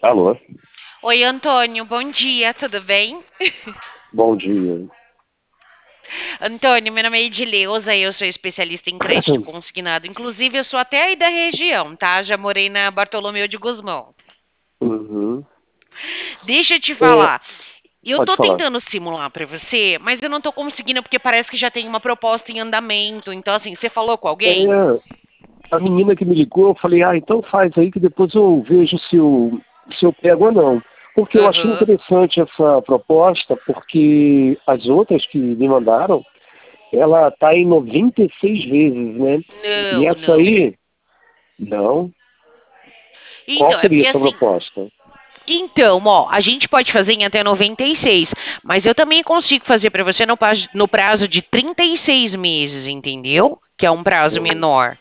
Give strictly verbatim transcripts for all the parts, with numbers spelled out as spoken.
Alô, Oi, Antônio, bom dia, tudo bem? bom dia. Antônio, meu nome é Edileuza e eu sou especialista em crédito consignado. Inclusive, eu sou até aí da região, tá? Já morei na Bartolomeu de Gusmão. Uhum. Deixa eu te É, falar. Eu pode tô falar. tentando simular pra você, mas eu não tô conseguindo porque parece que já tem uma proposta em andamento. Então, assim, você falou com alguém? É, a menina que me ligou, eu falei, ah, então faz aí que depois eu vejo se eu, se eu pego ou não. Porque eu achei Aham. interessante essa proposta, porque as outras que me mandaram, ela está em noventa e seis vezes, né? E Não, essa não. aí, não. Qual Então, é seria porque a sua assim, proposta? então, ó, a gente pode fazer em até noventa e seis, mas eu também consigo fazer para você no prazo, no prazo de trinta e seis meses, entendeu? Que é um prazo Uhum. menor.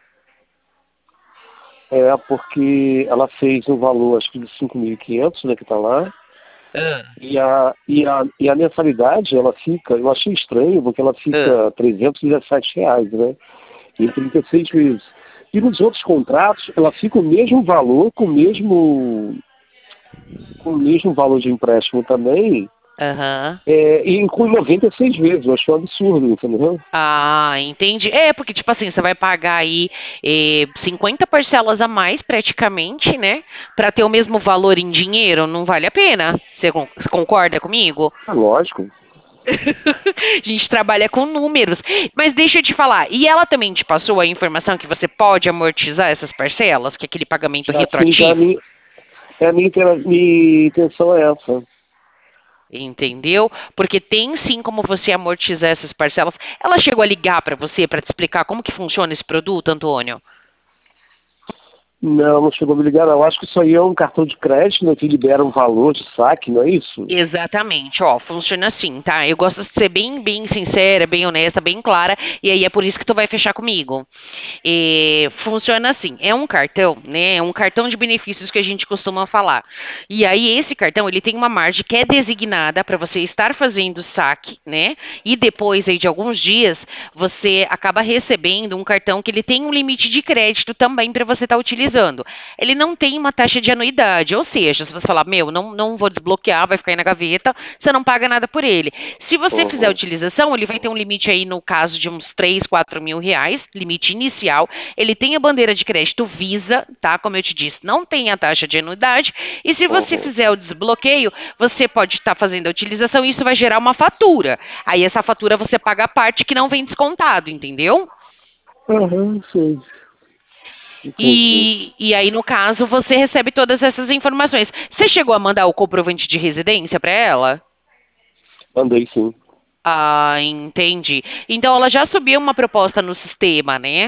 É, porque ela fez um valor, acho que de cinco mil e quinhentos, né, que está lá. Ah, E a, e, a, e a mensalidade, ela fica, eu achei estranho, porque ela ah. fica trezentos e dezessete reais, né? Em trinta e seis vezes. E nos outros contratos, ela fica o mesmo valor, com o mesmo, com o mesmo valor de empréstimo também, Aham. é, e inclui noventa e seis vezes. Eu achei um absurdo, entendeu? Ah, entendi. É, porque, tipo assim, você vai pagar aí eh, cinquenta parcelas a mais, praticamente, né? Para ter o mesmo valor em dinheiro, não vale a pena. Você con- você concorda comigo? É lógico. A gente trabalha com números. Mas deixa eu te falar, e ela também te passou a informação que você pode amortizar essas parcelas, que é aquele pagamento Já assim, já a retroativo? minha, é a minha, inter- minha intenção é essa. Entendeu? Porque tem sim como você amortizar essas parcelas. Ela chegou a ligar para você para te explicar como que funciona esse produto, Antônio? Não, não chegou a me ligar, não. Acho que isso aí é um cartão de crédito, né, que libera um valor de saque, não é isso? Exatamente, ó, funciona assim, tá? Eu gosto de ser bem, bem sincera, bem honesta, bem clara, e aí é por isso que tu vai fechar comigo. É, funciona assim, é um cartão, né? É um cartão de benefícios que a gente costuma falar. E aí esse cartão, ele tem uma margem que é designada para você estar fazendo saque, né? E depois aí de alguns dias, você acaba recebendo um cartão que ele tem um limite de crédito também para você estar utilizando. Ele não tem uma taxa de anuidade, ou seja, se você falar, meu, não, não vou desbloquear, vai ficar aí na gaveta, você não paga nada por ele. Se você fizer a Uhum. utilização, ele vai ter um limite aí, no caso de uns três, quatro mil reais, limite inicial. Ele tem a bandeira de crédito Visa, tá? Como eu te disse, não tem a taxa de anuidade. E se você Uhum. fizer o desbloqueio, você pode estar fazendo a utilização e isso vai gerar uma fatura. Aí essa fatura você paga a parte que não vem descontado, entendeu? Uhum, sim. Entendi. E, e aí, no caso, você recebe todas essas informações. Você chegou a mandar o comprovante de residência para ela? Andei sim. Ah, entendi. Então, ela já subiu uma proposta no sistema, né?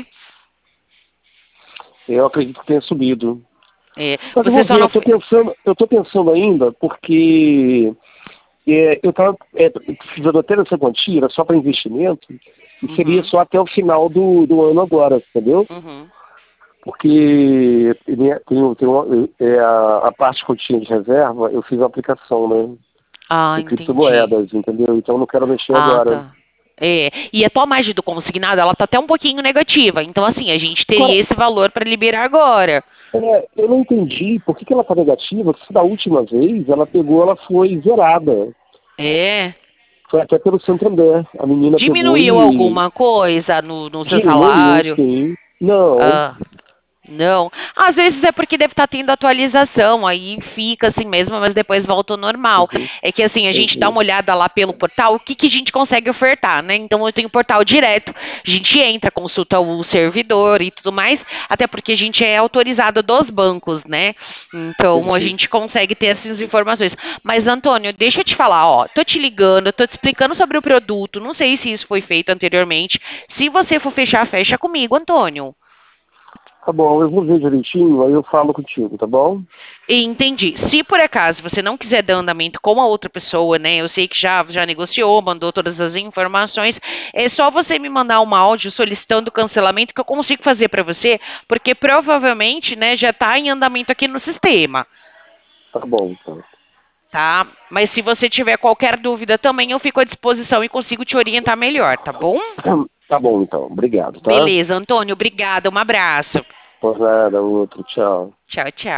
Eu acredito que tenha subido. É, Mas eu você vou só ver, eu não. tô fe- pensando, eu tô pensando ainda, porque é, eu estava precisando até dessa quantia, era só para investimento, e seria Uhum, só até o final do, do ano agora, entendeu? uhum. Porque né, tem, tem uma- é, a, a parte que eu tinha de reserva, eu fiz a aplicação, né? Ah, Em entendi. criptomoedas, entendeu? Então eu não quero mexer Ah, agora. tá. É, e a tua margem do consignado, ela tá até um pouquinho negativa. Então, assim, a gente Agora, teria esse valor para liberar agora. é, eu não entendi por que, que ela está negativa, que da última vez ela pegou, ela foi zerada. É. Foi até pelo Santander. A menina pegou Diminuiu e alguma coisa no, no seu diminuiu, salário? sim. Não. Ah. Não. Às vezes é porque deve estar tendo atualização, aí fica assim mesmo, mas depois volta ao normal. Uhum, É que assim, a gente dá entendi. uma olhada lá pelo portal, o que, que a gente consegue ofertar, né? Então eu tenho o portal direto, a gente entra, consulta o servidor e tudo mais, até porque a gente é autorizado dos bancos, né? Então a Entendi. gente consegue ter essas informações. Mas, Antônio, deixa eu te falar, ó, tô te ligando, tô te explicando sobre o produto, não sei se isso foi feito anteriormente. Se você for fechar, fecha comigo, Antônio. Tá bom, eu vou ver direitinho, aí eu falo contigo, tá bom? Entendi. Se por acaso você não quiser dar andamento com a outra pessoa, né? Eu sei que já, já negociou, mandou todas as informações. É só você me mandar um áudio solicitando o cancelamento que eu consigo fazer para você, porque provavelmente, né, já está em andamento aqui no sistema, Tá bom, então. tá? Mas se você tiver qualquer dúvida também, eu fico à disposição e consigo te orientar melhor, tá bom? Tá bom, então. Obrigado, tá? Beleza, Antônio, obrigada, um abraço. Por nada, outro. Tchau. Tchau, tchau.